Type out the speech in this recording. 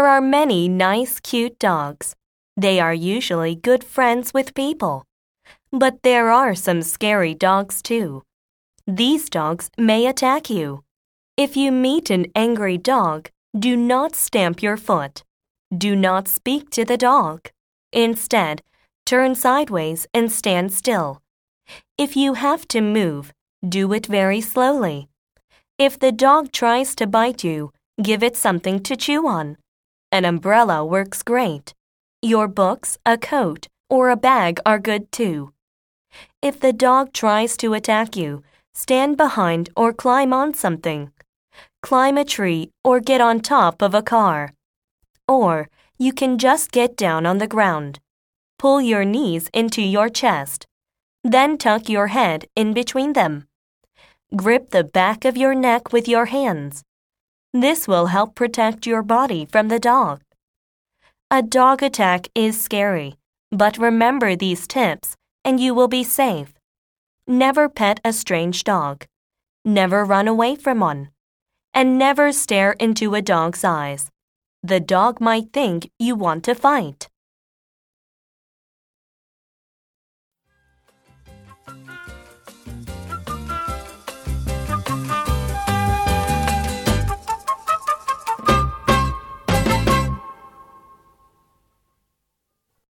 are many nice, cute dogs. They are usually good friends with people. But there are some scary dogs too. These dogs may attack you. If you meet an angry dog, do not stamp your foot. Do not speak to the dog. Instead, turn sideways and stand still. If you have to move, do it very slowly. If the dog tries to bite you, give it something to chew on. An umbrella works great. Your books, a coat, or a bag are good too. If the dog tries to attack you, stand behind or climb on something. Climb a tree or get on top of a car. Or you can just get down on the ground. Pull your knees into your chest. Then tuck your head in between them. Grip the back of your neck with your hands. This will help protect your body from the dog. A dog attack is scary, but remember these tips and you will be safe. Never pet a strange dog. Never run away from one. And never stare into a dog's eyes. The dog might think you want to fight.